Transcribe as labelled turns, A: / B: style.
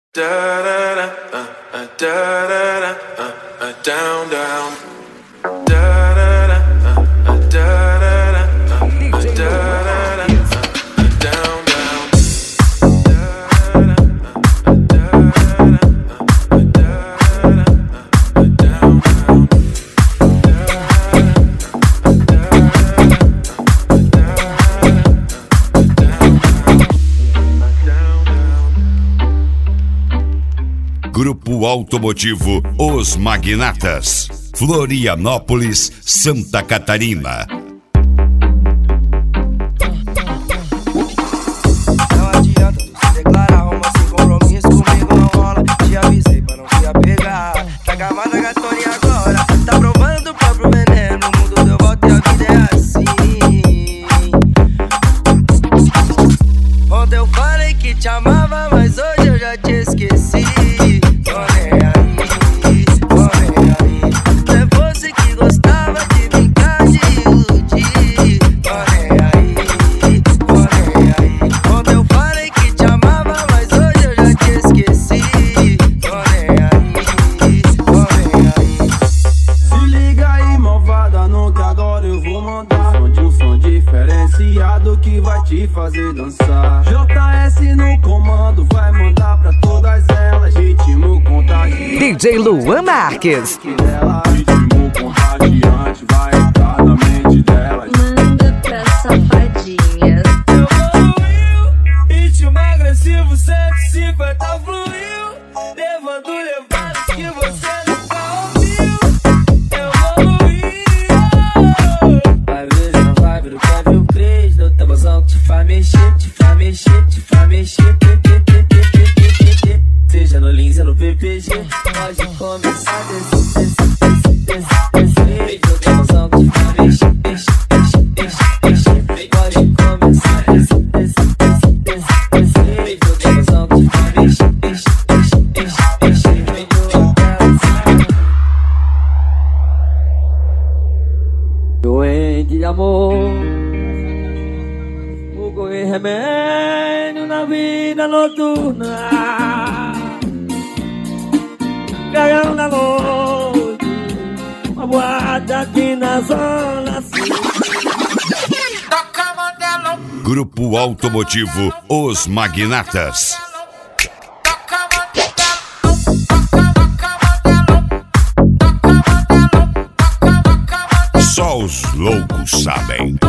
A: Down, down.
B: Grupo Automotivo Os Magnatas, Florianópolis, Santa Catarina.
C: Não adianta tu se declarar, arruma sem compromisso comigo não rola. Te avisei pra não te apegar. Tá acabada a gatona agora. Tá provando do próprio veneno. O mundo deu volta e a vida é assim. Ontem eu falei que te amava, mas hoje eu já te esqueci. Que vai te fazer dançar. JS no comando, vai mandar pra todas elas. Ritmo contagiante.
D: DJ Luan Marques.
C: Ritmo contagiante, vai entrar na mente delas.
E: Manda pra safadinhas.
C: Evoluiu, ritmo agressivo 150 fluiu, levando levadas que você nunca ouviu. Evoluiu. Vai ver na vibe do Kevin Cres. Tá gozão que te faz mexer, te faz mexer, te faz mexer. Seja no Lins ou no PPG, pode começar desse. Tá gozão que te faz mexer, pode começar desse. Tá gozão que te faz mexer. Doente de amor, e remédio na vida noturna, caiu na noite, uma boate aqui na zona sul.
B: Grupo Automotivo Os Magnatas. Só os loucos sabem.